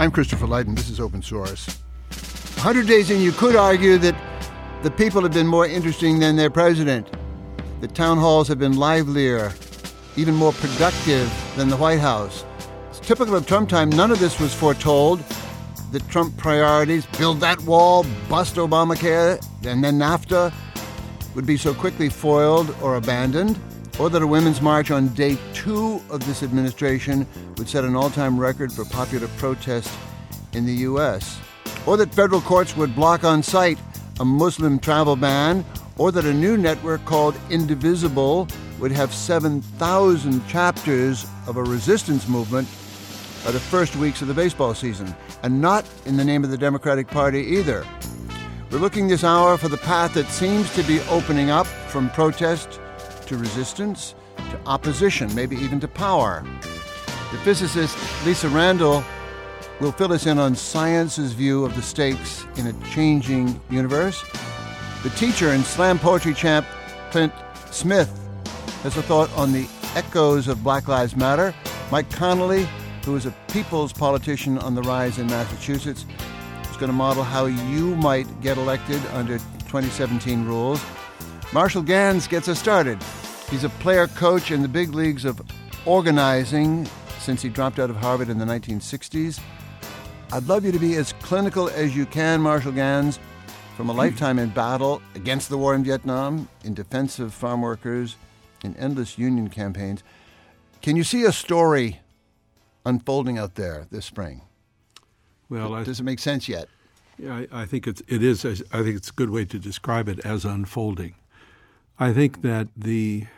I'm Christopher Lydon. This is Open Source. 100 days in, you could argue that the people have been more interesting than their president. The town halls have been livelier, even more productive than the White House. It's typical of Trump time. None of this was foretold. The Trump priorities, build that wall, bust Obamacare, and then NAFTA, would be so quickly foiled or abandoned, or that a women's march on day 2 of this administration would set an all-time record for popular protest in the U.S., or that federal courts would block on sight a Muslim travel ban, or that a new network called Indivisible would have 7,000 chapters of a resistance movement by the first weeks of the baseball season, and not in the name of the Democratic Party either. We're looking this hour for the path that seems to be opening up from protest to resistance to opposition, maybe even to power. The physicist Lisa Randall will fill us in on science's view of the stakes in a changing universe. The teacher and slam poetry champ Clint Smith has a thought on the echoes of Black Lives Matter. Mike Connolly, who is a people's politician on the rise in Massachusetts, is going to model how you might get elected under 2017 rules. Marshall Ganz gets us started. He's a player coach in the big leagues of organizing since he dropped out of Harvard in the 1960s. I'd love you to be as clinical as you can, Marshall Ganz, from a lifetime in battle against the war in Vietnam, in defense of farm workers, in endless union campaigns. Can you see a story unfolding out there this spring? Well, does it make sense yet? Yeah, I think it is. I think it's a good way to describe it as unfolding. I think that the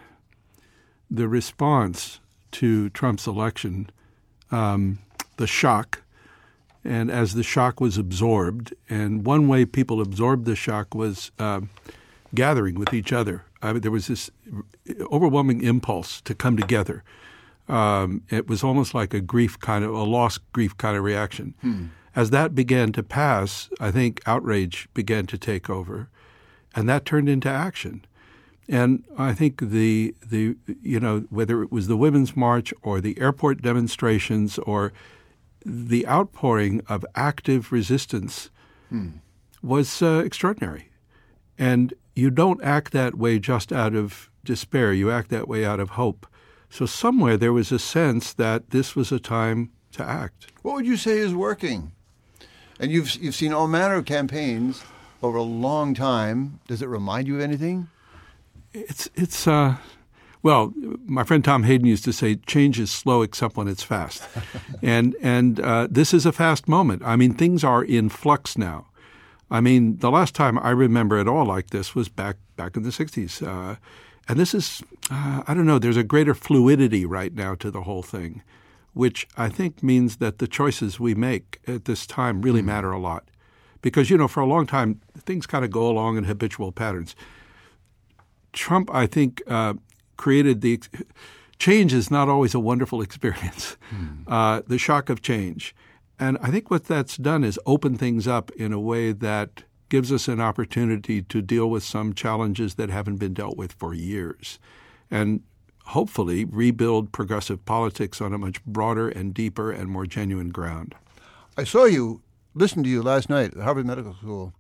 response to Trump's election, the shock, and as the shock was absorbed, and one way people absorbed the shock was gathering with each other. I mean, there was this overwhelming impulse to come together. It was almost like a lost grief kind of reaction. As that began to pass, I think outrage began to take over, and that turned into action. And I think whether it was the Women's March or the airport demonstrations or the outpouring of active resistance was extraordinary. And you don't act that way just out of despair. You act that way out of hope. So somewhere there was a sense that this was a time to act. What would you say is working? And you've seen all manner of campaigns over a long time. Does it remind you of anything? Well, my friend Tom Hayden used to say, change is slow except when it's fast. and this is a fast moment. I mean, things are in flux now. I mean, the last time I remember it all like this was back in the 60s. And this is, I don't know, there's a greater fluidity right now to the whole thing, which I think means that the choices we make at this time really matter a lot. Because, for a long time, things kind of go along in habitual patterns. Trump, I think, created change is not always a wonderful experience, the shock of change. And I think what that's done is open things up in a way that gives us an opportunity to deal with some challenges that haven't been dealt with for years and hopefully rebuild progressive politics on a much broader and deeper and more genuine ground. I listened to you last night at Harvard Medical School.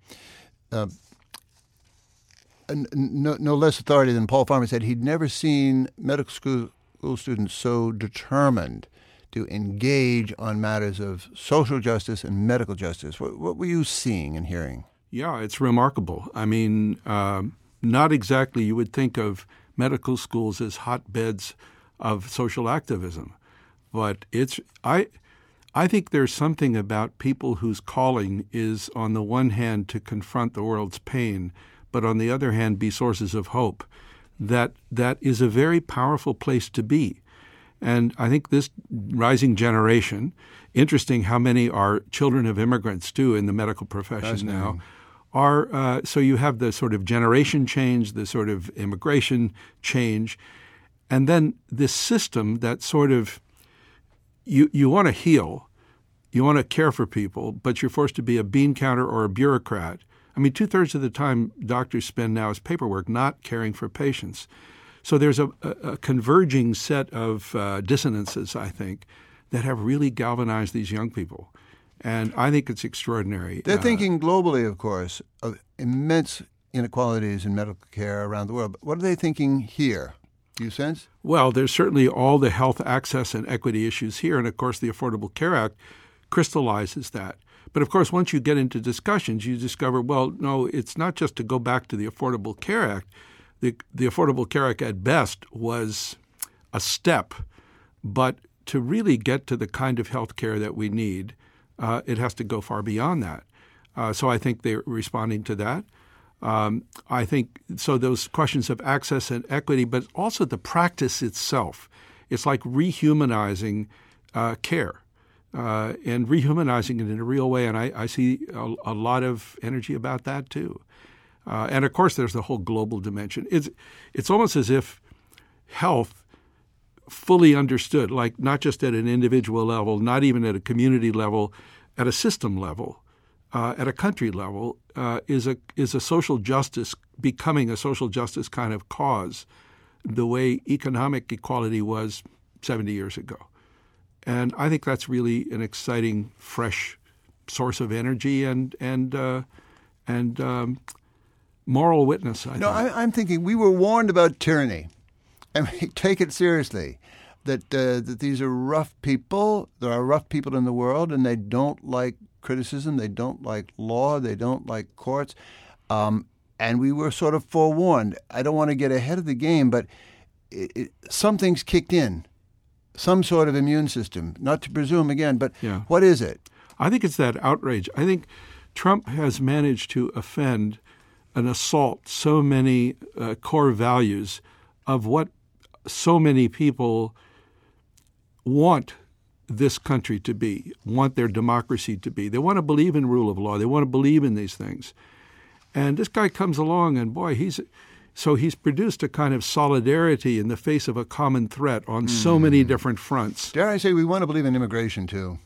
No less authority than Paul Farmer said he'd never seen medical school students so determined to engage on matters of social justice and medical justice. What were you seeing and hearing? Yeah, it's remarkable. I mean, not exactly you would think of medical schools as hotbeds of social activism, but I think there's something about people whose calling is on the one hand to confront the world's pain, but on the other hand be sources of hope. That is a very powerful place to be. And I think this rising generation, interesting how many are children of immigrants too in the medical profession now, so you have the sort of generation change, the sort of immigration change, and then this system that sort of you want to heal, you want to care for people, but you're forced to be a bean counter or a bureaucrat. I mean, 2/3 of the time doctors spend now as paperwork, not caring for patients. So there's a converging set of dissonances, I think, that have really galvanized these young people. And I think it's extraordinary. They're thinking globally, of course, of immense inequalities in medical care around the world. But what are they thinking here? Do you sense? Well, there's certainly all the health access and equity issues here. And, of course, the Affordable Care Act crystallizes that. But, of course, once you get into discussions, you discover, well, no, it's not just to go back to the Affordable Care Act. The Affordable Care Act, at best, was a step. But to really get to the kind of health care that we need, it has to go far beyond that. So I think they're responding to that. I think so those questions of access and equity, but also the practice itself. It's like rehumanizing care and rehumanizing it in a real way. And I see a lot of energy about that too. And, of course, there's the whole global dimension. It's almost as if health fully understood, like not just at an individual level, not even at a community level, at a system level, at a country level, is a social justice, becoming a social justice kind of cause, the way economic equality was 70 years ago. And I think that's really an exciting, fresh source of energy and moral witness, I think. I'm thinking we were warned about tyranny, and we take it seriously, that these are rough people. There are rough people in the world, and they don't like criticism. They don't like law. They don't like courts. And we were sort of forewarned. I don't want to get ahead of the game, but something's kicked in, some sort of immune system. Not to presume again, but What is it? I think it's that outrage. I think Trump has managed to offend and assault so many core values of what so many people want this country to be, want their democracy to be. They want to believe in rule of law. They want to believe in these things. And this guy comes along and, boy, he's produced a kind of solidarity in the face of a common threat on so many different fronts. Dare I say we want to believe in immigration, too.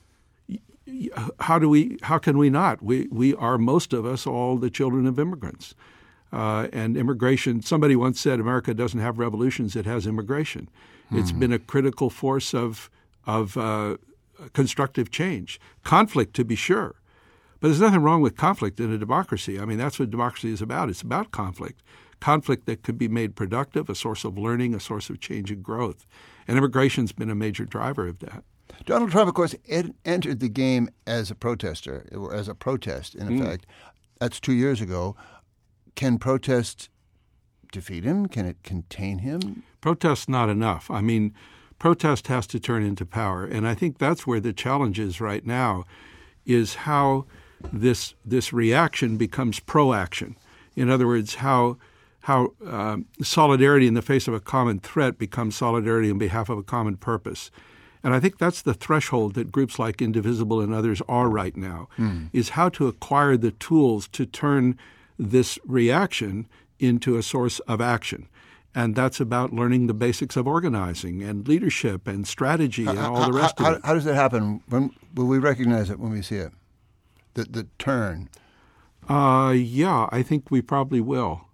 How can we not? We are, most of us, all the children of immigrants. And immigration, somebody once said, America doesn't have revolutions, it has immigration. It's been a critical force of constructive change. Conflict, to be sure. But there's nothing wrong with conflict in a democracy. I mean, that's what democracy is about. It's about conflict. Conflict that could be made productive, a source of learning, a source of change and growth. And immigration's been a major driver of that. Donald Trump, of course, entered the game as a protester, or as a protest, in effect. That's 2 years ago. Can protest defeat him? Can it contain him? Protest's not enough. I mean, protest has to turn into power. And I think that's where the challenge is right now, is how this reaction becomes proaction. In other words, how solidarity in the face of a common threat becomes solidarity on behalf of a common purpose. And I think that's the threshold that groups like Indivisible and others are right now, is how to acquire the tools to turn this reaction into a source of action. And that's about learning the basics of organizing and leadership and strategy and all the rest of it. How does it happen? When will we recognize it when we see it? The turn? I think we probably will.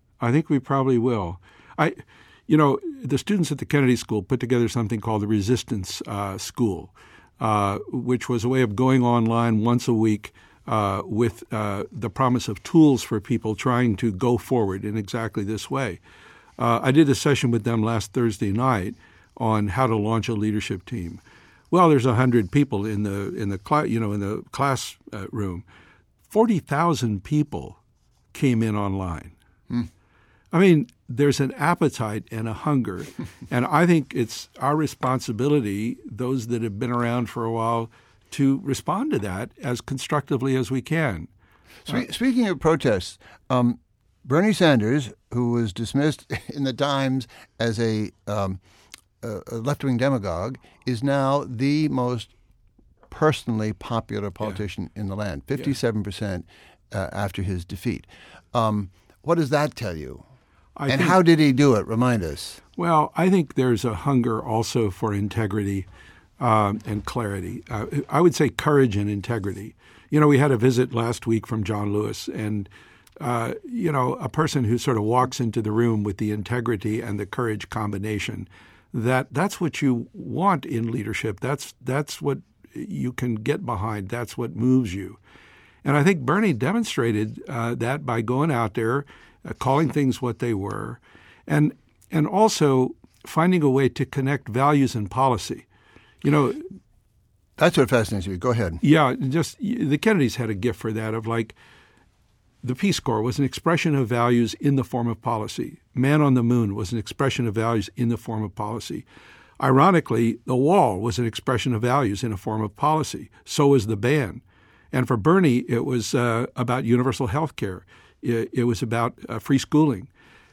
The students at the Kennedy School put together something called the Resistance School, which was a way of going online once a week with the promise of tools for people trying to go forward in exactly this way. I did a session with them last Thursday night on how to launch a leadership team. Well, there's 100 people in the class room. 40,000 people came in online. I mean, there's an appetite and a hunger, and I think it's our responsibility, those that have been around for a while, to respond to that as constructively as we can. Speaking of protests, Bernie Sanders, who was dismissed in the Times as a left-wing demagogue, is now the most personally popular politician in the land, 57% after his defeat. What does that tell you? How did he do it? Remind us. Well, I think there's a hunger also for integrity and clarity. I would say courage and integrity. We had a visit last week from John Lewis, and a person who sort of walks into the room with the integrity and the courage combination, that's what you want in leadership. That's what you can get behind. That's what moves you. And I think Bernie demonstrated that by going out there, calling things what they were, and also finding a way to connect values and policy. You know, that's what fascinates me. Go ahead. Yeah, just the Kennedys had a gift for that of like the Peace Corps was an expression of values in the form of policy. Man on the Moon was an expression of values in the form of policy. Ironically, the Wall was an expression of values in a form of policy. So was the ban. And for Bernie, it was about universal health care. It was about free schooling.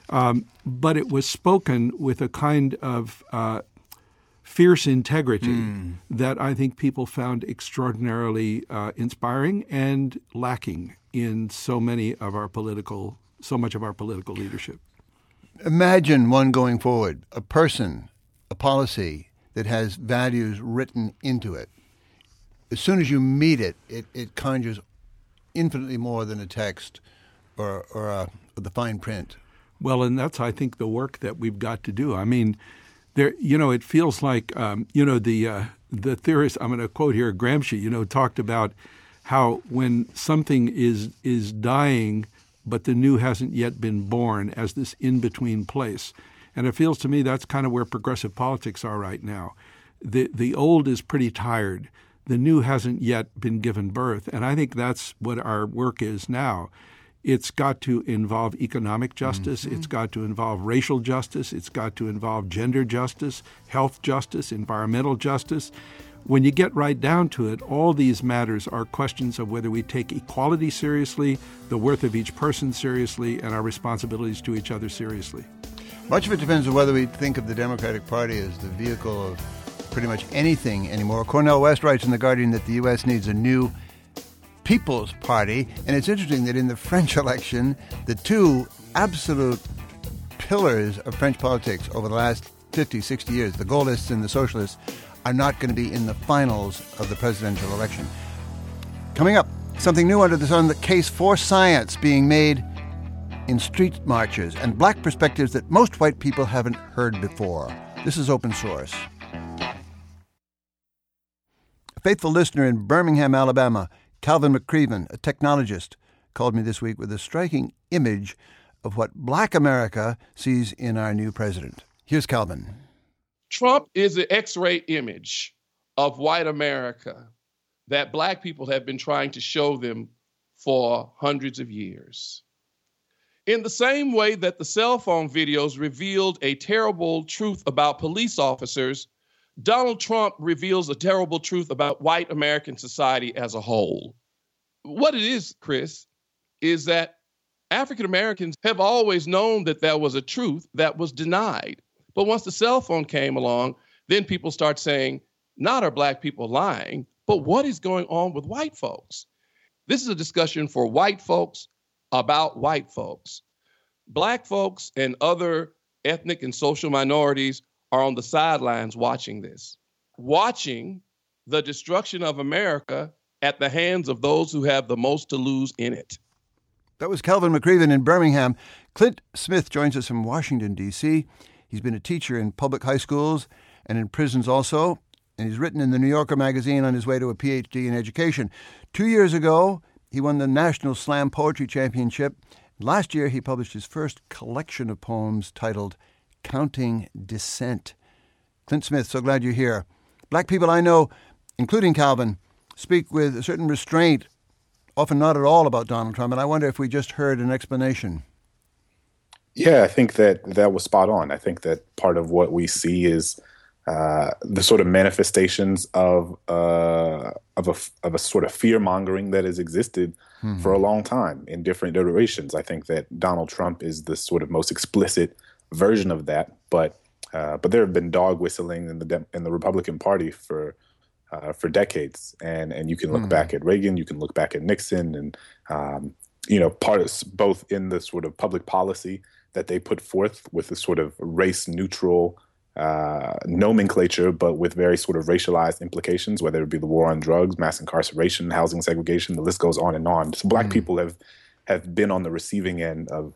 But it was spoken with a kind of fierce integrity that I think people found extraordinarily inspiring and lacking in so much of our political leadership. Imagine one going forward, a person, a policy that has values written into it. As soon as you meet it, it conjures infinitely more than a text or the fine print. Well, and that's, I think, the work that we've got to do. I mean, it feels like, the theorist, I'm going to quote here, Gramsci, talked about how when something is dying, but the new hasn't yet been born as this in-between place. And it feels to me that's kind of where progressive politics are right now. The old is pretty tired. The new hasn't yet been given birth. And I think that's what our work is now. It's got to involve economic justice. Mm-hmm. It's got to involve racial justice. It's got to involve gender justice, health justice, environmental justice. When you get right down to it, all these matters are questions of whether we take equality seriously, the worth of each person seriously, and our responsibilities to each other seriously. Much of it depends on whether we think of the Democratic Party as the vehicle of pretty much anything anymore. Cornel West writes in The Guardian that the U.S. needs a new People's Party. And it's interesting that in the French election, the two absolute pillars of French politics over the last 50, 60 years, the Gaullists and the Socialists, are not going to be in the finals of the presidential election. Coming up, something new under the sun, the case for science being made in street marches and black perspectives that most white people haven't heard before. This is Open Source. A faithful listener in Birmingham, Alabama, Calvin McCreven, a technologist, called me this week with a striking image of what black America sees in our new president. Here's Calvin. Trump is an X-ray image of white America that black people have been trying to show them for hundreds of years. In the same way that the cell phone videos revealed a terrible truth about police officers, Donald Trump reveals a terrible truth about white American society as a whole. What it is, Chris, is that African Americans have always known that there was a truth that was denied. But once the cell phone came along, then people start saying, not are black people lying, but what is going on with white folks? This is a discussion for white folks about white folks. Black folks and other ethnic and social minorities are on the sidelines watching this, watching the destruction of America at the hands of those who have the most to lose in it. That was Calvin McCreven in Birmingham. Clint Smith joins us from Washington, D.C. He's been a teacher in public high schools and in prisons also, and he's written in the New Yorker magazine on his way to a Ph.D. in education. 2 years ago, he won the National Slam Poetry Championship. Last year, he published his first collection of poems titled Counting Dissent. Clint Smith, so glad you're here. Black people I know, including Calvin, speak with a certain restraint, often not at all about Donald Trump, and I wonder if we just heard an explanation. Yeah, I think that was spot on. I think that part of what we see is the sort of manifestations of a sort of fear mongering that has existed for a long time in different iterations. I think that Donald Trump is the sort of most explicit version of that, but there have been dog whistling in the Republican Party for decades, and you can look back at Reagan, you can look back at Nixon, and parts both in the sort of public policy that they put forth with a sort of race neutral nomenclature, but with very sort of racialized implications, whether it be the war on drugs, mass incarceration, housing segregation, the list goes on and on. So black people have been on the receiving end of,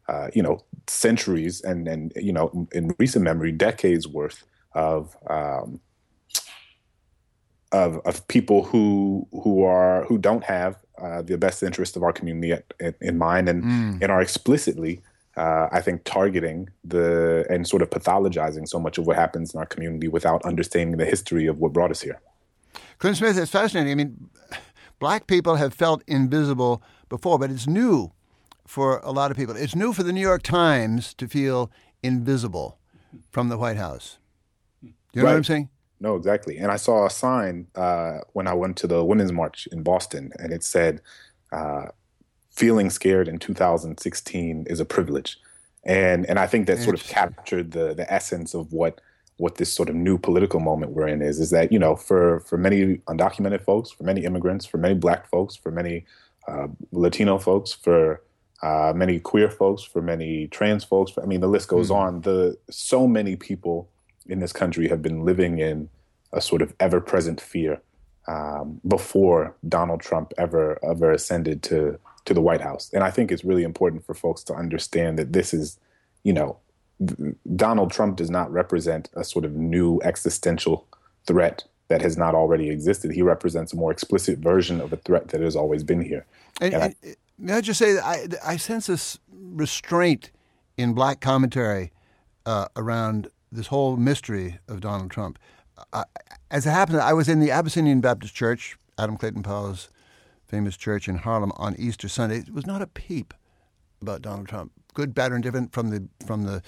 centuries and in recent memory, decades worth of of people who don't have the best interest of our community in mind, and are explicitly, I think, targeting and sort of pathologizing so much of what happens in our community without understanding the history of what brought us here. Clint Smith, it's fascinating. I mean, black people have felt invisible before, but it's new for a lot of people. It's new for the New York Times to feel invisible from the White House. Do you know what I'm saying? No, exactly. And I saw a sign when I went to the Women's March in Boston, and it said, feeling scared in 2016 is a privilege. And I think that sort of captured the essence of what this sort of new political moment we're in is that, you know, for many undocumented folks, for many immigrants, for many black folks, for many Latino folks, for many queer folks, for many trans folks, I mean, the list goes on. So many people in this country have been living in a sort of ever-present fear before Donald Trump ever ascended to the White House. And I think it's really important for folks to understand that this is, you know, Donald Trump does not represent a sort of new existential threat that has not already existed. He represents a more explicit version of a threat that has always been here. And may I just say that I sense this restraint in black commentary around this whole mystery of Donald Trump. As it happened, I was in the Abyssinian Baptist Church, Adam Clayton Powell's famous church in Harlem, on Easter Sunday. It was not a peep about Donald Trump, good, bad, or indifferent, from the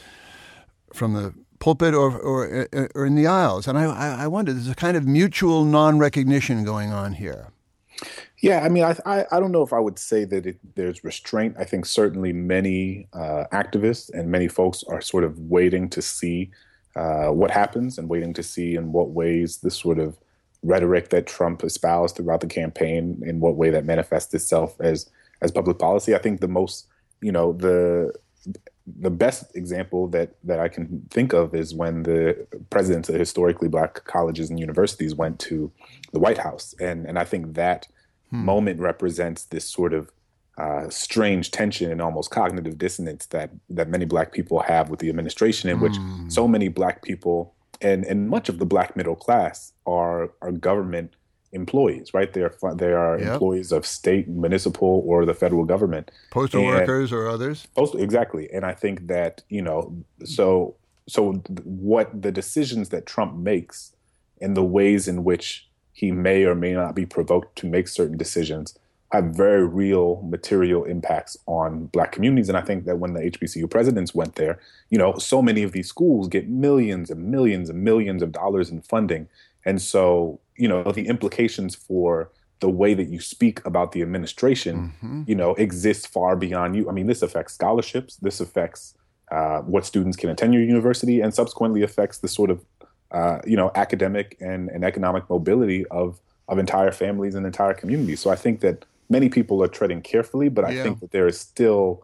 pulpit or in the aisles. And I wonder, there's a kind of mutual non-recognition going on here. Yeah, I mean, I don't know if I would say that there's restraint. I think certainly many activists and many folks are sort of waiting to see what happens and waiting to see in what ways this sort of rhetoric that Trump espoused throughout the campaign, in what way that manifests itself as public policy. I think the most, you know, the best example that I can think of is when the presidents of historically black colleges and universities went to the White House. And I think that moment represents this sort of strange tension and almost cognitive dissonance that many black people have with the administration, in which so many black people and much of the black middle class are government employees, right? They are employees of state, municipal, or the federal government. Postal workers or others? Exactly. And I think that, you know, so what the decisions that Trump makes and the ways in which he may or may not be provoked to make certain decisions have very real material impacts on black communities. And I think that when the HBCU presidents went there, you know, so many of these schools get millions and millions and millions of dollars in funding. And so, you know, the implications for the way that you speak about the administration, you know, exists far beyond you. I mean, this affects scholarships. This affects what students can attend your university, and subsequently affects the sort of, you know, academic and economic mobility of entire families and entire communities. So I think that many people are treading carefully, but I think that there is still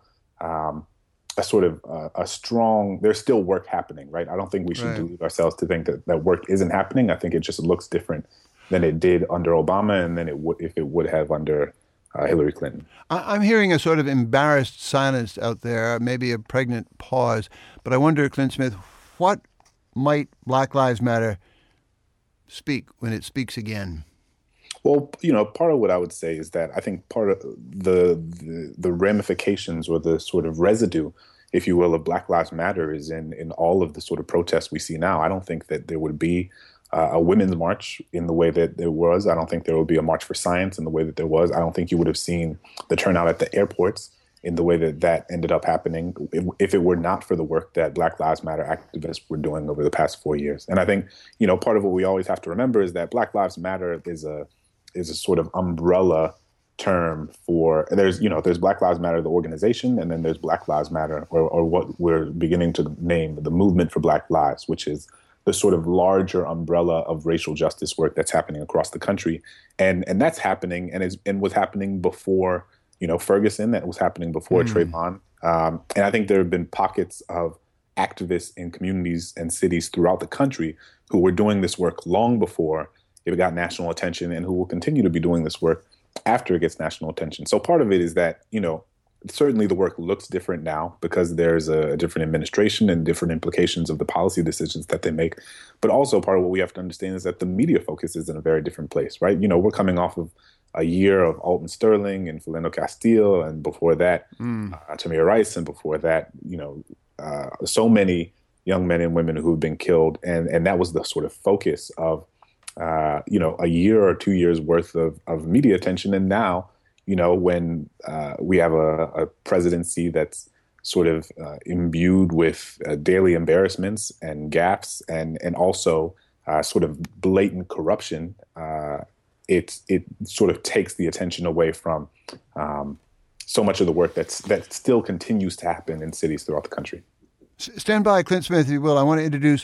a sort of a strong, there's still work happening, right? I don't think we should delude ourselves to think that work isn't happening. I think it just looks different than it did under Obama, and then if it would have under Hillary Clinton. I'm hearing a sort of embarrassed silence out there, maybe a pregnant pause. But I wonder, Clint Smith, what might Black Lives Matter speak when it speaks again? Well, you know, part of what I would say is that I think part of the ramifications, or the sort of residue, if you will, of Black Lives Matter is in all of the sort of protests we see now. I don't think that there would be a women's march in the way that there was. I don't think there would be a march for science in the way that there was. I don't think you would have seen the turnout at the airports in the way that ended up happening if it were not for the work that Black Lives Matter activists were doing over the past 4 years. And I think, you know, part of what we always have to remember is that Black Lives Matter is a sort of umbrella term for, there's Black Lives Matter, the organization, and then there's Black Lives Matter, or what we're beginning to name the Movement for Black Lives, which is the sort of larger umbrella of racial justice work that's happening across the country. And that's happening and was happening before, you know, Ferguson, that was happening before Trayvon. And I think there have been pockets of activists in communities and cities throughout the country who were doing this work long before it got national attention, and who will continue to be doing this work after it gets national attention. So part of it is that, you know, certainly the work looks different now because there's a different administration and different implications of the policy decisions that they make. But also part of what we have to understand is that the media focus is in a very different place, right? We're coming off of a year of Alton Sterling and Philando Castile, and before that, Tamir Rice, and before that, so many young men and women who have been killed. And that was the sort of focus of, a year or 2 years worth of media attention. And now, when we have a presidency that's sort of imbued with daily embarrassments and gaffes and also sort of blatant corruption, it sort of takes the attention away from so much of the work that still continues to happen in cities throughout the country. Stand by, Clint Smith, if you will. I want to introduce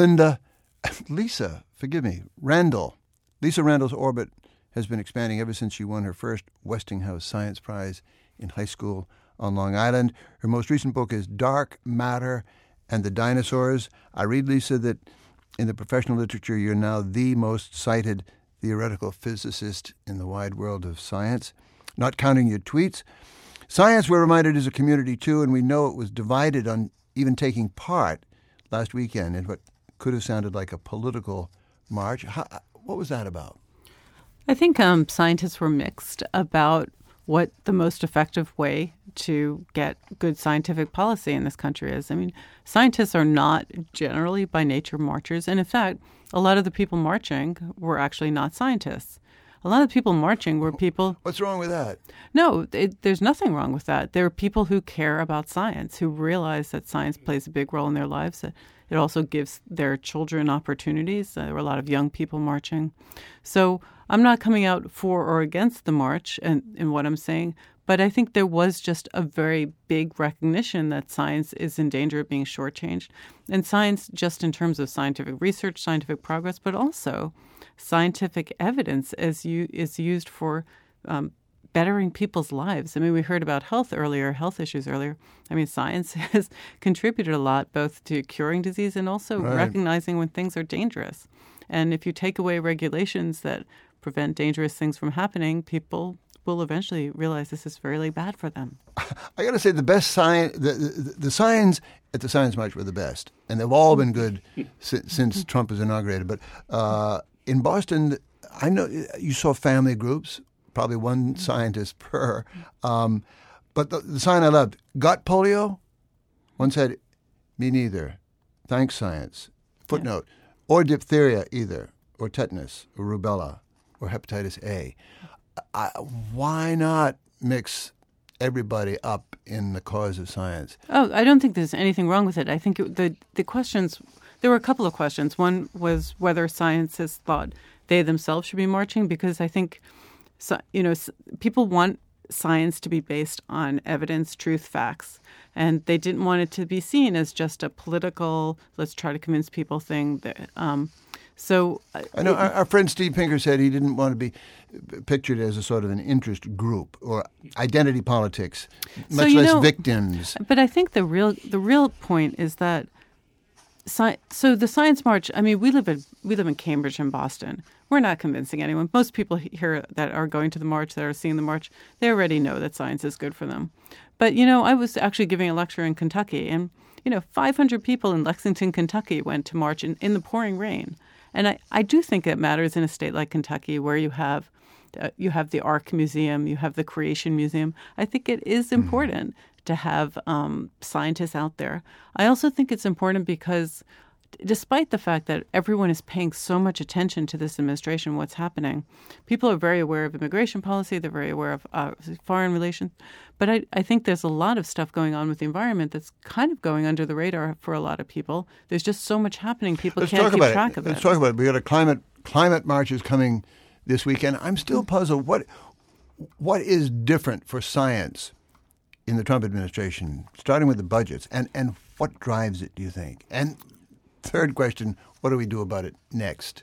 Lisa Randall. Lisa Randall's orbit has been expanding ever since she won her first Westinghouse Science Prize in high school on Long Island. Her most recent book is Dark Matter and the Dinosaurs. I read, Lisa, that in the professional literature, you're now the most cited theoretical physicist in the wide world of science, not counting your tweets. Science, we're reminded, is a community, too, and we know it was divided on even taking part last weekend in what could have sounded like a political march. What was that about? I think scientists were mixed about what the most effective way to get good scientific policy in this country is. I mean, scientists are not generally by nature marchers. And in fact, a lot of the people marching were actually not scientists. A lot of the people marching were people... What's wrong with that? No, there's nothing wrong with that. There are people who care about science, who realize that science plays a big role in their lives. It also gives their children opportunities. There were a lot of young people marching. So I'm not coming out for or against the march in what I'm saying, but I think there was just a very big recognition that science is in danger of being shortchanged. And science, just in terms of scientific research, scientific progress, but also scientific evidence is used for bettering people's lives. I mean, we heard about health issues earlier. I mean, science has contributed a lot both to curing disease and also recognizing when things are dangerous. And if you take away regulations that prevent dangerous things from happening, people will eventually realize this is really bad for them. I got to say, the best science, the signs at the Science March were the best, and they've all been good since Trump was inaugurated. But in Boston, I know you saw family groups, probably one scientist per. But the sign I loved, got polio? One said, me neither. Thanks, science. Footnote, or diphtheria either, or tetanus, or rubella, or hepatitis A. Why not mix everybody up in the cause of science? Oh, I don't think there's anything wrong with it. I think the questions, there were a couple of questions. One was whether scientists thought they themselves should be marching, because I think, people want science to be based on evidence, truth, facts, and they didn't want it to be seen as just a political, let's try to convince people thing. So I know our friend Steve Pinker said he didn't want to be pictured as a sort of an interest group or identity politics, much less victims. But I think the real point is that so the Science March. I mean, we live in Cambridge and Boston. We're not convincing anyone. Most people here that are going to the march, that are seeing the march, they already know that science is good for them. But I was actually giving a lecture in Kentucky, and 500 people in Lexington, Kentucky, went to march in the pouring rain. And I do think it matters in a state like Kentucky, where you have the Ark Museum, you have the Creation Museum. I think it is important to have scientists out there. I also think it's important because despite the fact that everyone is paying so much attention to this administration, what's happening, people are very aware of immigration policy, they're very aware of foreign relations. But I think there's a lot of stuff going on with the environment that's kind of going under the radar for a lot of people. There's just so much happening, people can't keep track of it. Let's talk about it. We got a climate marches coming this weekend. I'm still puzzled. What is different for science in the Trump administration, starting with the budgets, and what drives it, do you think? And third question, what do we do about it next?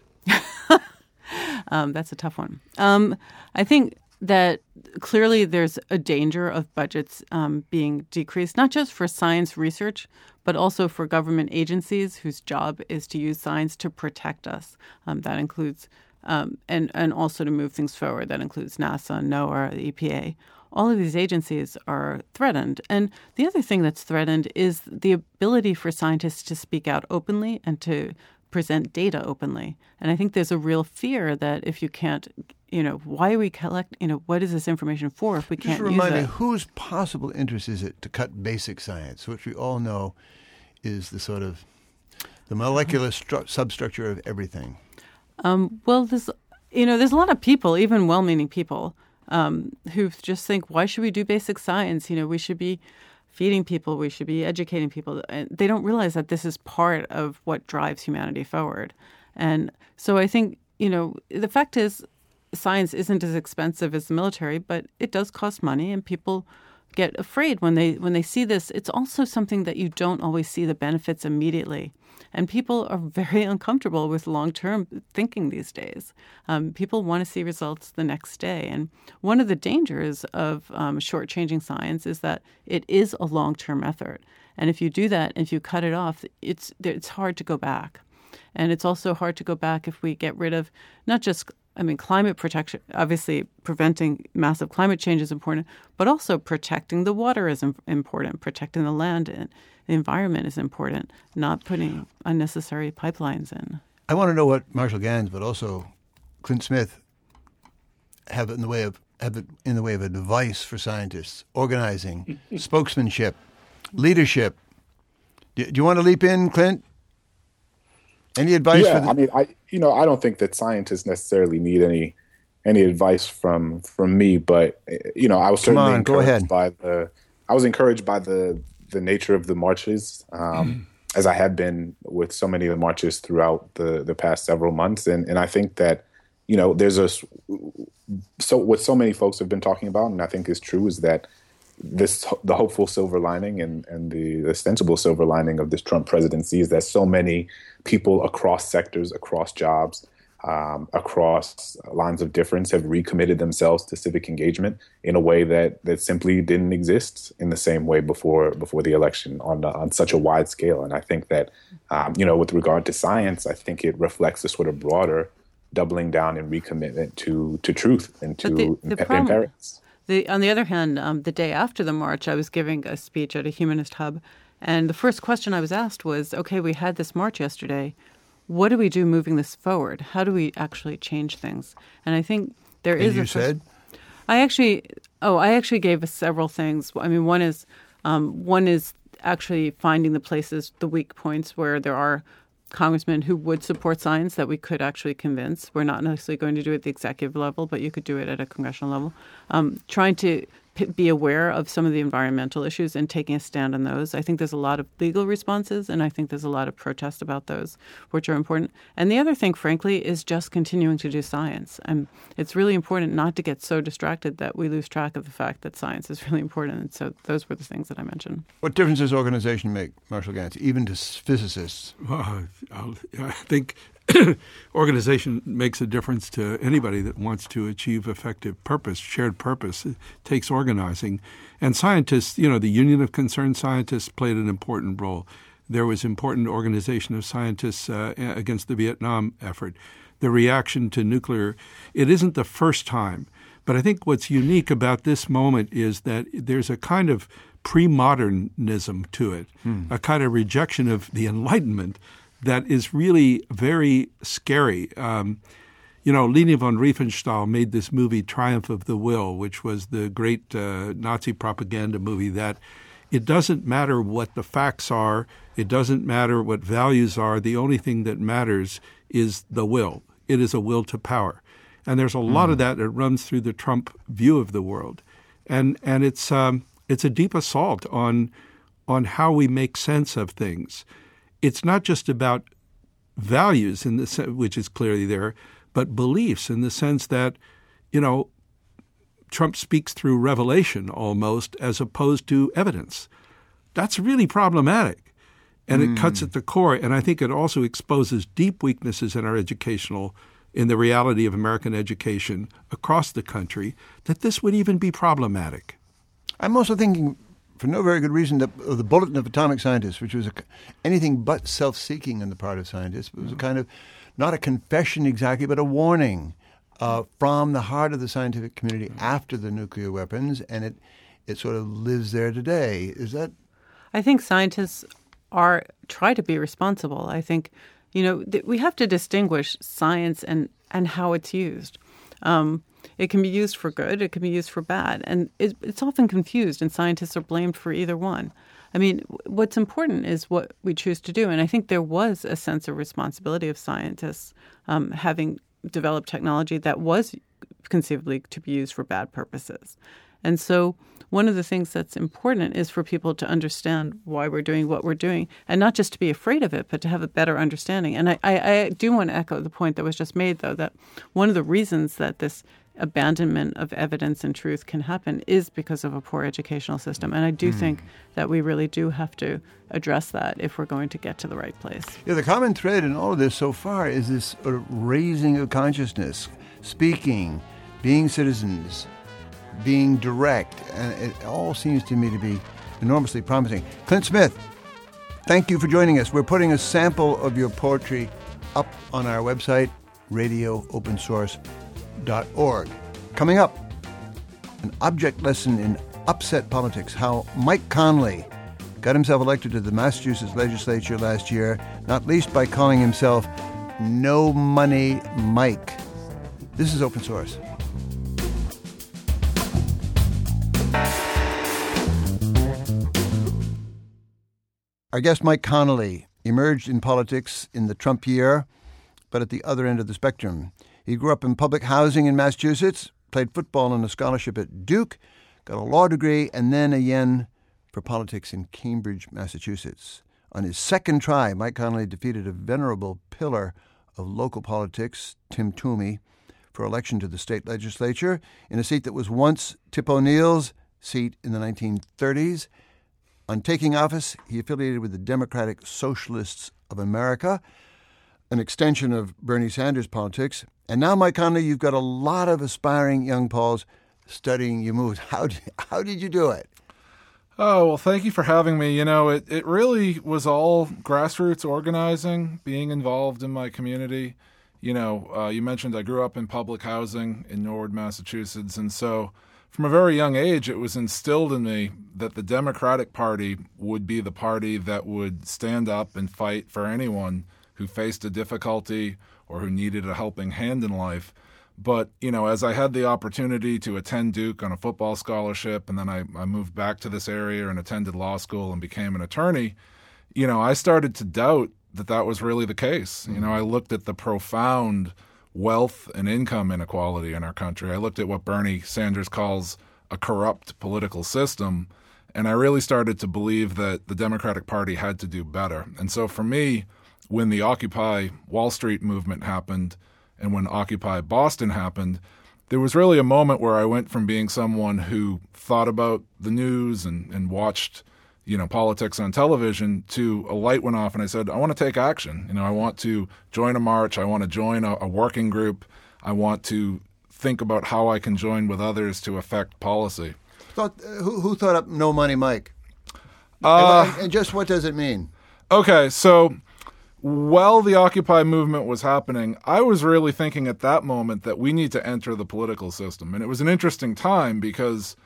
That's a tough one. I think that clearly there's a danger of budgets being decreased, not just for science research, but also for government agencies whose job is to use science to protect us. That includes, and also to move things forward. That includes NASA, NOAA, the EPA. all of these agencies are threatened. And the other thing that's threatened is the ability for scientists to speak out openly and to present data openly. And I think there's a real fear that if you can't, why are we what is this information for if we can't use it? Just remind me, whose possible interest is it to cut basic science, which we all know is the sort of the molecular substructure of everything? Well, there's a lot of people, even well-meaning people, who just think, why should we do basic science? We should be feeding people. We should be educating people. And they don't realize that this is part of what drives humanity forward. And so I think, the fact is science isn't as expensive as the military, but it does cost money, and people get afraid when they see this. It's also something that you don't always see the benefits immediately. And people are very uncomfortable with long-term thinking these days. People want to see results the next day. And one of the dangers of shortchanging science is that it is a long-term effort. And if you do that, if you cut it off, it's hard to go back. And it's also hard to go back if we get rid of not just climate protection. Obviously, preventing massive climate change is important, but also protecting the water is important. Protecting the land and the environment is important. Not putting unnecessary pipelines in. I want to know what Marshall Ganz, but also Clint Smith, have in the way of advice for scientists: organizing, spokesmanship, leadership. Do you want to leap in, Clint? Any advice? Yeah, I don't think that scientists necessarily need any advice from me, but I was certainly encouraged by the nature of the marches, as I have been with so many of the marches throughout the past several months, and I think that there's what so many folks have been talking about, and I think is true, is that the hopeful silver lining and the ostensible silver lining of this Trump presidency is that so many people across sectors, across jobs, across lines of difference have recommitted themselves to civic engagement in a way that simply didn't exist in the same way before the election on such a wide scale. And I think that, with regard to science, I think it reflects a sort of broader doubling down and recommitment to truth and to empirics. On the other hand, the day after the march, I was giving a speech at a Humanist Hub, and the first question I was asked was, okay, we had this march yesterday. What do we do moving this forward? How do we actually change things? And I think there is. You said? I actually gave us several things. One is actually finding the places, the weak points where there are congressmen who would support science that we could actually convince. We're not necessarily going to do it at the executive level, but you could do it at a congressional level. Trying to be aware of some of the environmental issues and taking a stand on those. I think there's a lot of legal responses, and I think there's a lot of protest about those, which are important. And the other thing, frankly, is just continuing to do science. And it's really important not to get so distracted that we lose track of the fact that science is really important. And so those were the things that I mentioned. What difference does organization make, Marshall Ganz, even to physicists? I think organization makes a difference to anybody that wants to achieve effective purpose, shared purpose. It takes organizing. And scientists, the Union of Concerned Scientists played an important role. There was important organization of scientists against the Vietnam effort. The reaction to nuclear, it isn't the first time. But I think what's unique about this moment is that there's a kind of pre-modernism to it, a kind of rejection of the Enlightenment that is really very scary. Leni von Riefenstahl made this movie Triumph of the Will, which was the great Nazi propaganda movie that it doesn't matter what the facts are, it doesn't matter what values are, the only thing that matters is the will. It is a will to power. And there's a lot of that runs through the Trump view of the world. And it's a deep assault on how we make sense of things. It's not just about values, which is clearly there, but beliefs in the sense that, Trump speaks through revelation almost as opposed to evidence. That's really problematic, and it cuts at the core. And I think it also exposes deep weaknesses in the reality of American education across the country, that this would even be problematic. I'm also thinking, for no very good reason, the Bulletin of Atomic Scientists, which was anything but self-seeking on the part of scientists. It was a kind of, not a confession exactly, but a warning. from the heart of the scientific community after the nuclear weapons, and it sort of lives there today. Is that? I think scientists try to be responsible. I think, we have to distinguish science and how it's used. It can be used for good, it can be used for bad, and it's often confused, and scientists are blamed for either one. I mean, what's important is what we choose to do, and I think there was a sense of responsibility of scientists having developed technology that was conceivably to be used for bad purposes. And so one of the things that's important is for people to understand why we're doing what we're doing, and not just to be afraid of it, but to have a better understanding. And I do want to echo the point that was just made, though, that one of the reasons that this abandonment of evidence and truth can happen is because of a poor educational system. And I do think that we really do have to address that if we're going to get to the right place. Yeah, the common thread in all of this so far is this sort of raising of consciousness, speaking, being citizens, being direct, and it all seems to me to be enormously promising. Clint Smith, thank you for joining us. We're putting a sample of your poetry up on our website, radioopensource.org. Coming up, an object lesson in upset politics, how Mike Connolly got himself elected to the Massachusetts legislature last year, not least by calling himself No Money Mike. This is Open Source. Our guest, Mike Connolly, emerged in politics in the Trump year, but at the other end of the spectrum. He grew up in public housing in Massachusetts, played football on a scholarship at Duke, got a law degree, and then a yen for politics in Cambridge, Massachusetts. On his second try, Mike Connolly defeated a venerable pillar of local politics, Tim Toomey, for election to the state legislature in a seat that was once Tip O'Neill's seat in the 1930s. On taking office, he affiliated with the Democratic Socialists of America, an extension of Bernie Sanders' politics. And now, Mike Connolly, you've got a lot of aspiring young Pauls studying your moves. How did you do it? Oh, well, thank you for having me. It really was all grassroots organizing, being involved in my community. You mentioned I grew up in public housing in Norwood, Massachusetts, and so from a very young age, it was instilled in me that the Democratic Party would be the party that would stand up and fight for anyone who faced a difficulty or who needed a helping hand in life. But, as I had the opportunity to attend Duke on a football scholarship, and then I moved back to this area and attended law school and became an attorney, I started to doubt that was really the case. I looked at the profound wealth and income inequality in our country. I looked at what Bernie Sanders calls a corrupt political system, and I really started to believe that the Democratic Party had to do better. And so for me, when the Occupy Wall Street movement happened and when Occupy Boston happened, there was really a moment where I went from being someone who thought about the news and watched politics on television to a light went off and I said, I want to take action. I want to join a march. I want to join a working group. I want to think about how I can join with others to affect policy. Who thought up No Money Mike? And just what does it mean? Okay, so while the Occupy movement was happening, I was really thinking at that moment that we need to enter the political system. And it was an interesting time because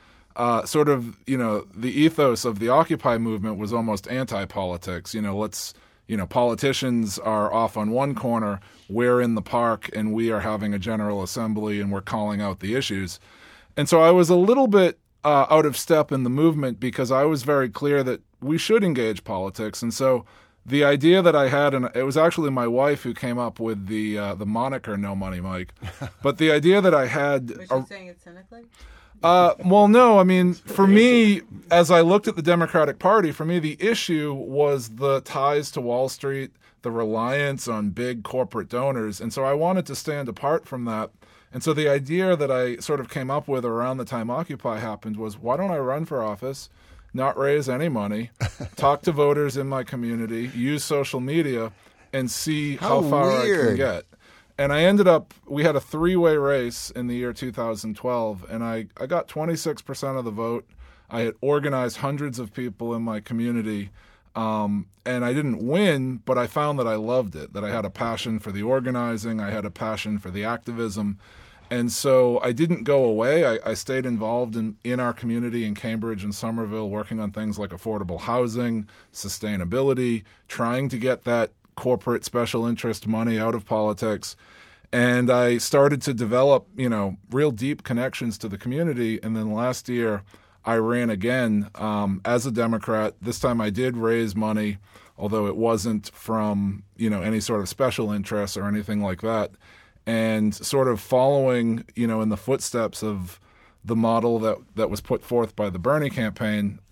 the ethos of the Occupy movement was almost anti-politics. Politicians are off on one corner, we're in the park, and we are having a general assembly, and we're calling out the issues. And so I was a little bit out of step in the movement because I was very clear that we should engage politics. And so the idea that I had, and it was actually my wife who came up with the moniker No Money Mike, but the idea that I had... Was she saying it cynically? Well, no. I mean, for me, as I looked at the Democratic Party, for me, the issue was the ties to Wall Street, the reliance on big corporate donors. And so I wanted to stand apart from that. And so the idea that I sort of came up with around the time Occupy happened was, why don't I run for office, not raise any money, talk to voters in my community, use social media, and see how far I can get. And I ended up, we had a three-way race in the year 2012, and I got 26% of the vote. I had organized hundreds of people in my community, and I didn't win, but I found that I loved it, that I had a passion for the organizing, I had a passion for the activism. And so I didn't go away. I stayed involved in our community in Cambridge and Somerville, working on things like affordable housing, sustainability, trying to get that corporate special interest money out of politics. And I started to develop, real deep connections to the community. And then last year I ran again as a Democrat. This time I did raise money, although it wasn't from, any sort of special interests or anything like that. And sort of following, in the footsteps of the model that was put forth by the Bernie campaign,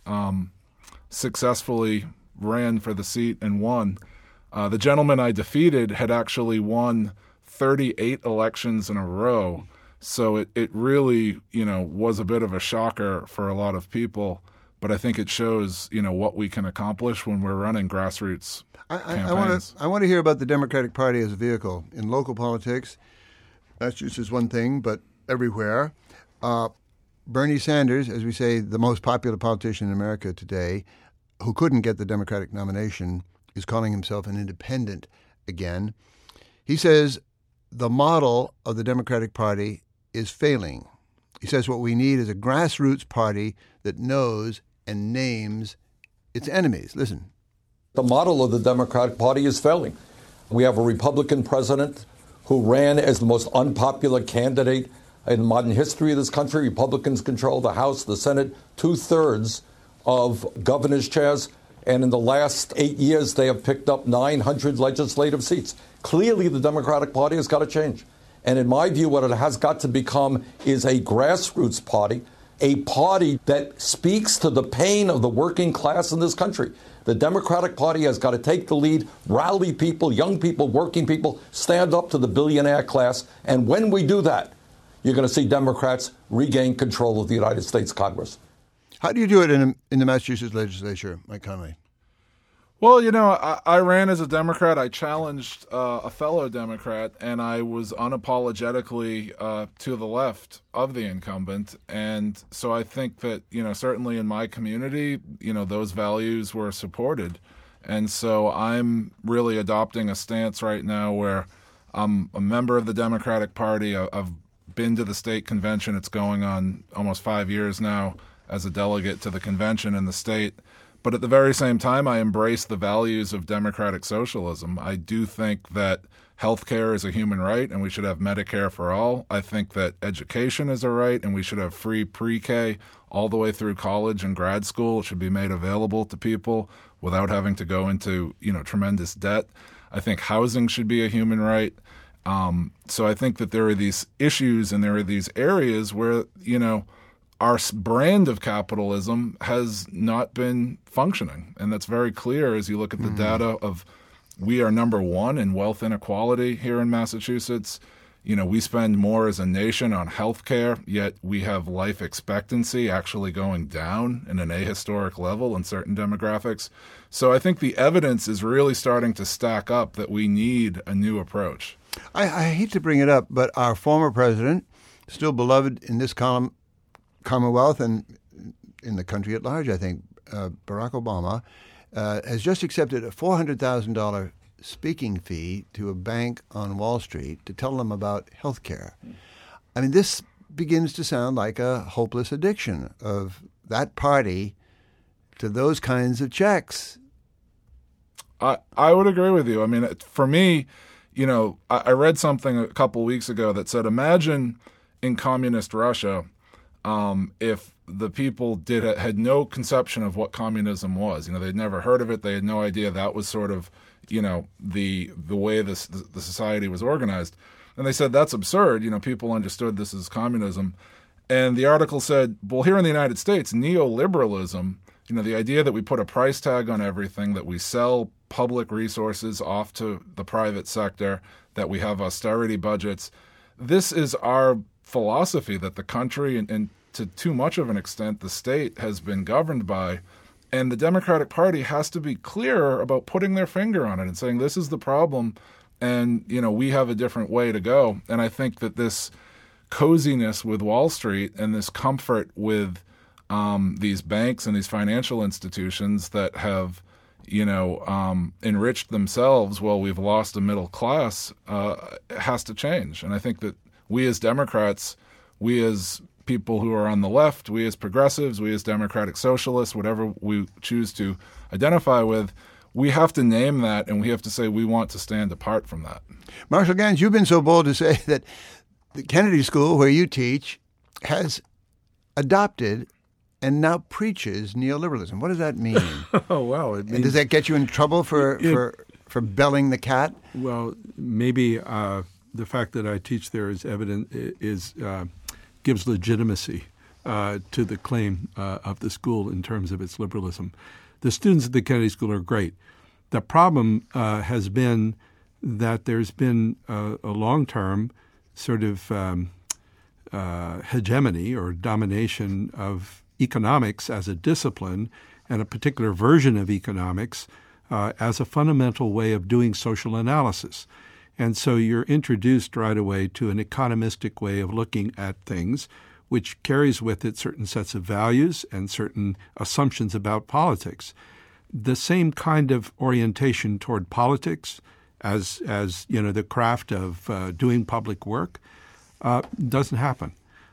successfully ran for the seat and won. The gentleman I defeated had actually won 38 elections in a row. So it really, was a bit of a shocker for a lot of people. But I think it shows, what we can accomplish when we're running grassroots campaigns. I want to hear about the Democratic Party as a vehicle in local politics. Massachusetts is one thing, but everywhere. Bernie Sanders, as we say, the most popular politician in America today, who couldn't get the Democratic nomination, is calling himself an independent again. He says the model of the Democratic Party is failing. He says what we need is a grassroots party that knows and names its enemies. Listen. The model of the Democratic Party is failing. We have a Republican president who ran as the most unpopular candidate in modern history of this country. Republicans control the House, the Senate, 2/3 of governor's chairs. And in the last 8 years, they have picked up 900 legislative seats. Clearly, the Democratic Party has got to change. And in my view, what it has got to become is a grassroots party, a party that speaks to the pain of the working class in this country. The Democratic Party has got to take the lead, rally people, young people, working people, stand up to the billionaire class. And when we do that, you're going to see Democrats regain control of the United States Congress. How do you do it in the Massachusetts legislature, Mike Connolly? Well, I ran as a Democrat. I challenged a fellow Democrat, and I was unapologetically to the left of the incumbent. And so I think that, certainly in my community, those values were supported. And so I'm really adopting a stance right now where I'm a member of the Democratic Party. I've been to the state convention. It's going on almost 5 years now as a delegate to the convention in the state. But at the very same time, I embrace the values of democratic socialism. I do think that healthcare is a human right and we should have Medicare for all. I think that education is a right and we should have free pre-K all the way through college and grad school. It should be made available to people without having to go into, tremendous debt. I think housing should be a human right. So I think that there are these issues and there are these areas where, our brand of capitalism has not been functioning. And that's very clear as you look at the data of we are number one in wealth inequality here in Massachusetts. We spend more as a nation on health care, yet we have life expectancy actually going down in an ahistoric level in certain demographics. So I think the evidence is really starting to stack up that we need a new approach. I hate to bring it up, but our former president, still beloved in this Commonwealth and in the country at large, I think, Barack Obama, has just accepted a $400,000 speaking fee to a bank on Wall Street to tell them about health care. I mean, this begins to sound like a hopeless addiction of that party to those kinds of checks. I would agree with you. I mean, for me, I read something a couple weeks ago that said, imagine in communist Russia, if the people had no conception of what communism was. They'd never heard of it. They had no idea that was sort of, the way the society was organized. And they said, that's absurd. People understood this as communism. And the article said, well, here in the United States, neoliberalism, the idea that we put a price tag on everything, that we sell public resources off to the private sector, that we have austerity budgets. This is our philosophy that the country and to too much of an extent the state has been governed by. And the Democratic Party has to be clearer about putting their finger on it and saying this is the problem and, we have a different way to go. And I think that this coziness with Wall Street and this comfort with these banks and these financial institutions that have, enriched themselves while we've lost a middle class has to change. And I think that we as Democrats, we as people who are on the left, we as progressives, we as democratic socialists, whatever we choose to identify with, we have to name that and we have to say we want to stand apart from that. Marshall Ganz, you've been so bold to say that the Kennedy School, where you teach, has adopted and now preaches neoliberalism. What does that mean? Oh, well, it means, and does that get you in trouble for belling the cat? Well, maybe the fact that I teach there is evident gives legitimacy to the claim of the school in terms of its liberalism. The students at the Kennedy School are great. The problem has been that there's been a long-term sort of hegemony or domination of economics as a discipline and a particular version of economics as a fundamental way of doing social analysis. And so you're introduced right away to an economistic way of looking at things, which carries with it certain sets of values and certain assumptions about politics. The same kind of orientation toward politics as the craft of doing public work doesn't happen.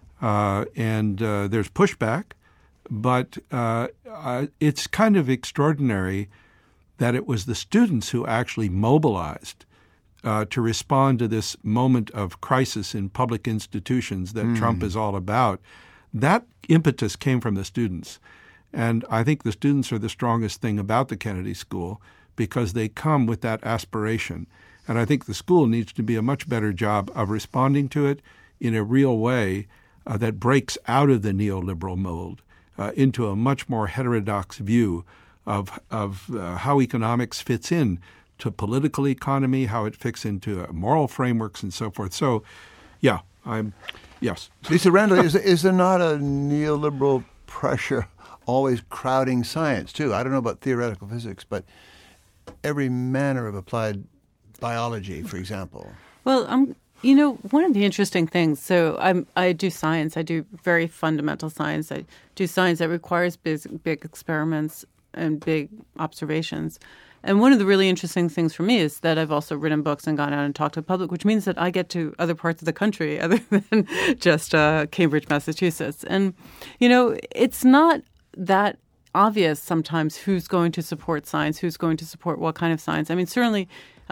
And there's pushback, but it's kind of extraordinary that it was the students who actually mobilized to respond to this moment of crisis in public institutions that Trump is all about. That impetus came from the students. And I think the students are the strongest thing about the Kennedy School because they come with that aspiration. And I think the school needs to be a much better job of responding to it in a real way that breaks out of the neoliberal mold into a much more heterodox view of how economics fits in to political economy, how it fits into moral frameworks and so forth. So, yes. Lisa Randall, is there not a neoliberal pressure always crowding science, too? I don't know about theoretical physics, but every manner of applied biology, for example. Well, one of the interesting things, so I do science. I do very fundamental science. I do science that requires big experiments and big observations. And one of the really interesting things for me is that I've also written books and gone out and talked to the public, which means that I get to other parts of the country other than just Cambridge, Massachusetts. And, it's not that obvious sometimes who's going to support science, who's going to support what kind of science. I mean, certainly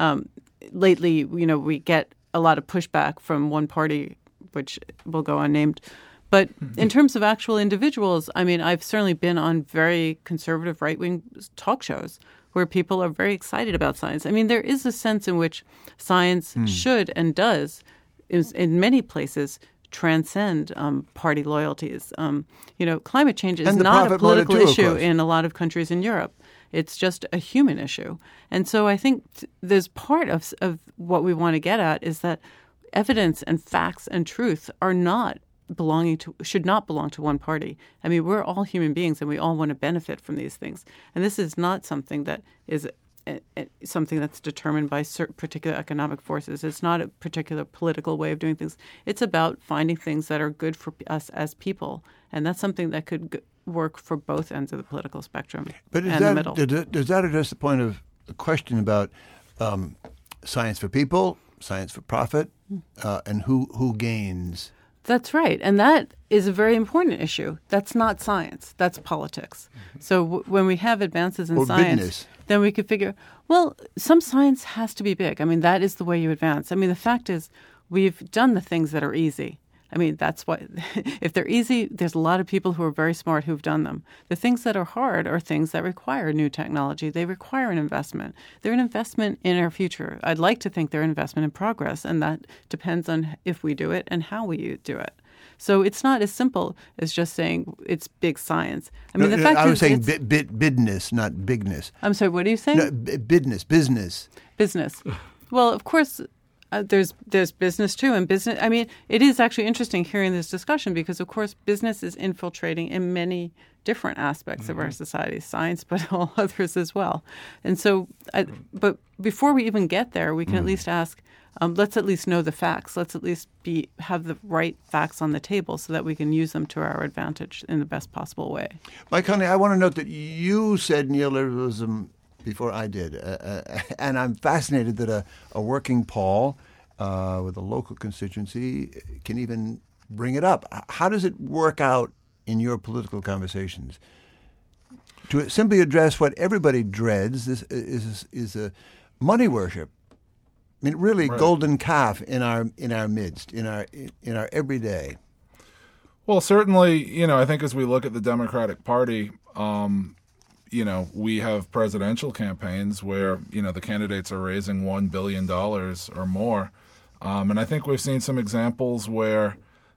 lately, we get a lot of pushback from one party, which will go unnamed. But in terms of actual individuals, I mean, I've certainly been on very conservative right-wing talk shows where people are very excited about science. I mean, there is a sense in which science should and does, in many places, transcend party loyalties. Climate change is not a political issue in a lot of countries in Europe. It's just a human issue. And so I think there's part of what we want to get at is that evidence and facts and truth are not should not belong to one party. I mean, we're all human beings and we all want to benefit from these things. And this is not something that is something that's determined by certain particular economic forces. It's not a particular political way of doing things. It's about finding things that are good for us as people. And that's something that could work for both ends of the political spectrum the middle. Does that address the point of the question about science for people, science for profit, and who gains? That's right. And that is a very important issue. That's not science. That's politics. So when we have advances in science, business, then we could figure, well, some science has to be big. I mean, that is the way you advance. I mean, the fact is we've done the things that are easy. I mean, that's why if they're easy, there's a lot of people who are very smart who've done them. The things that are hard are things that require new technology. They require an investment. They're an investment in our future. I'd like to think they're an investment in progress, and that depends on if we do it and how we do it. So it's not as simple as just saying it's big science. I mean, the fact is, I was saying bidness, not bigness. I'm sorry. What are you saying? No, business. Business. Well, of course. There's business too, and business. I mean, it is actually interesting hearing this discussion because, of course, business is infiltrating in many different aspects of our society, science, but all others as well. And so, but before we even get there, we can at least ask. Let's at least know the facts. Let's at least have the right facts on the table so that we can use them to our advantage in the best possible way. Mike Connolly, I want to note that you said neoliberalism before I did. And I'm fascinated that a working Paul with a local constituency can even bring it up. How does it work out in your political conversations? To simply address what everybody dreads, this is a money worship. I mean, really, right. Golden calf in our midst, in our everyday. Well, certainly, I think as we look at the Democratic Party, we have presidential campaigns where, the candidates are raising $1 billion or more. And I think we've seen some examples where,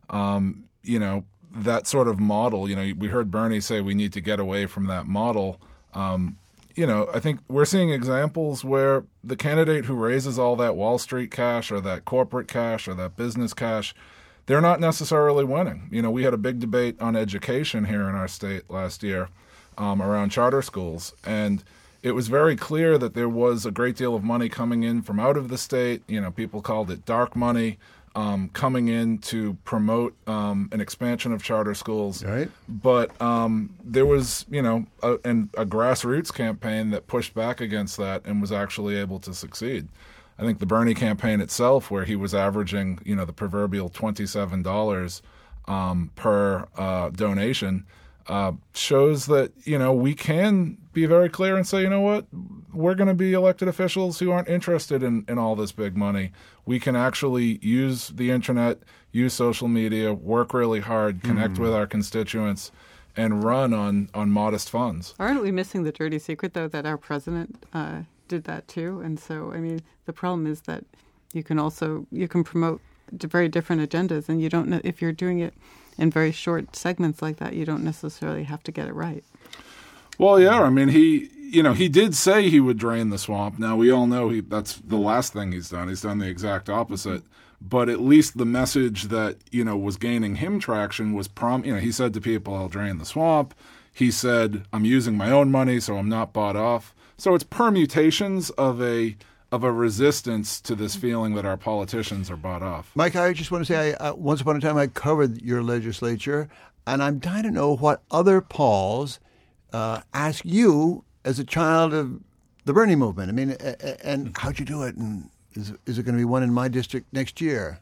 that sort of model, we heard Bernie say we need to get away from that model. I think we're seeing examples where the candidate who raises all that Wall Street cash or that corporate cash or that business cash, they're not necessarily winning. We had a big debate on education here in our state last year around charter schools. And it was very clear that there was a great deal of money coming in from out of the state. People called it dark money. Coming in to promote an expansion of charter schools. Right. But there was, a grassroots campaign that pushed back against that and was actually able to succeed. I think the Bernie campaign itself, where he was averaging, the proverbial $27 per donation, shows that, we can be very clear and say, you know what, we're going to be elected officials who aren't interested in all this big money. We can actually use the internet, use social media, work really hard, connect with our constituents, and run on modest funds. Aren't we missing the dirty secret, though, that our president did that too? And so, the problem is that you can promote very different agendas, and you don't know if you're doing it in very short segments like that, you don't necessarily have to get it right. Well, yeah, he did say he would drain the swamp. Now, we all know that's the last thing he's done. He's done the exact opposite. But at least the message that, was gaining him traction was he said to people, I'll drain the swamp. He said, I'm using my own money, so I'm not bought off. So it's permutations of a resistance to this feeling that our politicians are bought off. Mike, I just want to say, once upon a time I covered your legislature, and I'm dying to know what other Pauls ask you as a child of the Bernie movement. And how'd you do it? And is it going to be one in my district next year?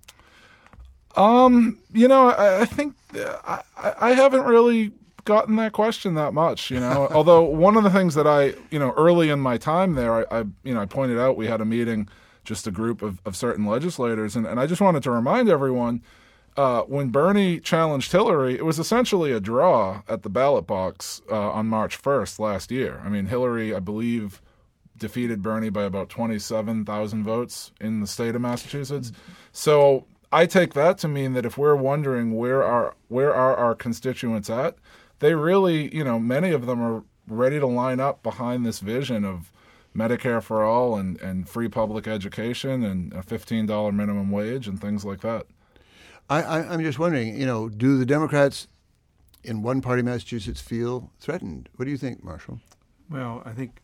I think I haven't really gotten that question that much, although one of the things that I, early in my time there, I pointed out we had a meeting, just a group of certain legislators. And I just wanted to remind everyone, when Bernie challenged Hillary, it was essentially a draw at the ballot box on March 1st last year. Hillary, I believe, defeated Bernie by about 27,000 votes in the state of Massachusetts. So I take that to mean that if we're wondering where are our constituents at, they really, many of them are ready to line up behind this vision of Medicare for all and free public education and a $15 minimum wage and things like that. I'm just wondering, do the Democrats in one part of Massachusetts feel threatened? What do you think, Marshall? Well, I think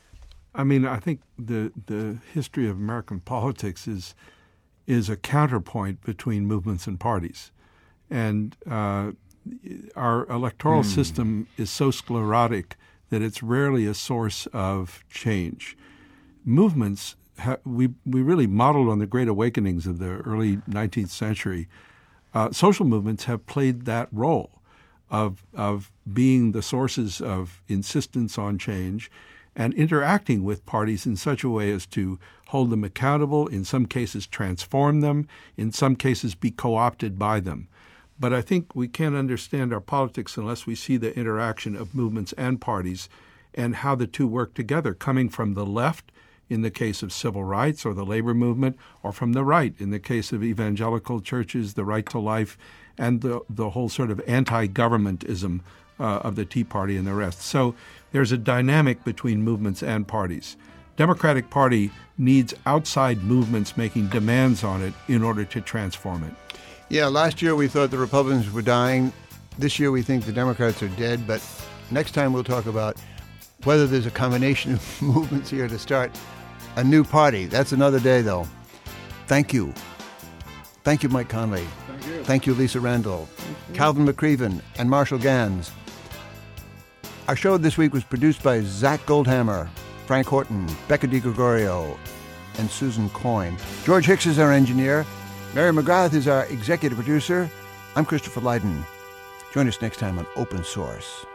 the history of American politics is a counterpoint between movements and parties. And our electoral system is so sclerotic that it's rarely a source of change. Movements, we really modeled on the Great Awakenings of the early 19th century. Social movements have played that role of being the sources of insistence on change and interacting with parties in such a way as to hold them accountable, in some cases transform them, in some cases be co-opted by them. But I think we can't understand our politics unless we see the interaction of movements and parties and how the two work together, coming from the left in the case of civil rights or the labor movement, or from the right in the case of evangelical churches, the right to life, and the whole sort of anti-governmentism of the Tea Party and the rest. So there's a dynamic between movements and parties. Democratic Party needs outside movements making demands on it in order to transform it. Yeah, last year we thought the Republicans were dying. This year we think the Democrats are dead. But next time we'll talk about whether there's a combination of movements here to start a new party. That's another day, though. Thank you. Thank you, Mike Conley. Thank you. Thank you, Lisa Randall, Calvin McCreven, and Marshall Gans. Our show this week was produced by Zach Goldhammer, Frank Horton, Becca DiGregorio, and Susan Coyne. George Hicks is our engineer. Mary McGrath is our executive producer. I'm Christopher Lydon. Join us next time on Open Source.